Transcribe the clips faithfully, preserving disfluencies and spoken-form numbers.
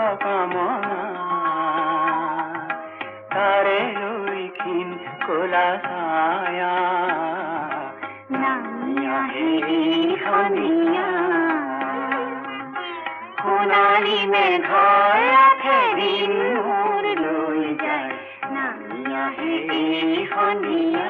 কামনা তাৰে লৈ ক্ষীণ কলা ছায়া নামি আহে সন্ধিয়া সোণালী মেঘৰ ফেৰিন মোৰ লৈ যায় নামি আহে সন্ধিয়া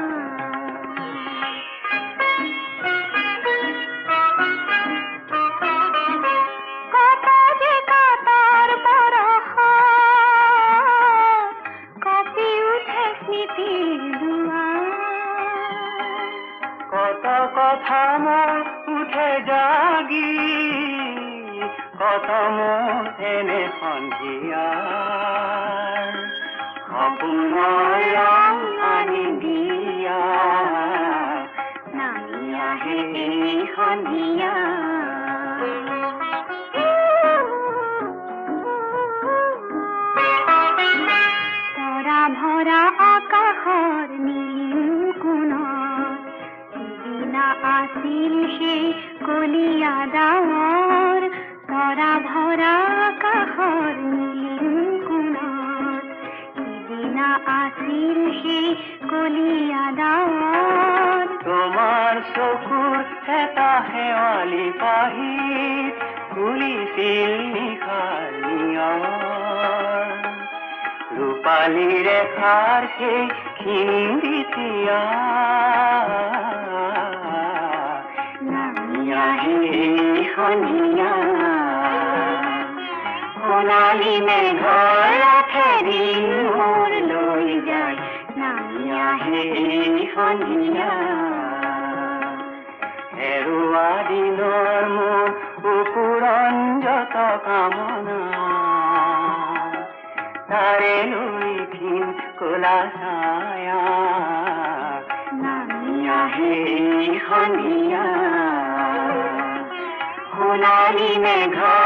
কত কথা মোৰ উঠে জাগি কত মোৰ এনে সন্ধিয়াৰ সপোনৰ ৰং আনি দিয়া নামি আহে সন্ধিয়া তৰা ভৰা আকাশৰ নীল কোণত সিদিনা আছিল সেই কলীয়া ডাৱৰ তৰা ভৰা আকাশৰ নীল কোণত সিদিনা আছিল সেই কলীয়া ডাৱৰ তোমাৰ চকুৰ এটা শেৱালি পাহিত ফুলিছিল নিশাৰ নিয়ৰ ৰূপালী ৰেখাৰ সেই খিন্দিতিয়া নামি আহে সন্ধিয়া সোণালী মেঘৰ ফেৰিন মোৰ লৈ যায় নামি আহে সন্ধিয়া হেৰুৱা দিনৰ মোৰ উপুৰঞ্জত কামনা তাৰে লৈ ক্ষীণ কলা ছায়া নামি আহে সন্ধিয়া সোণালী মেঘৰ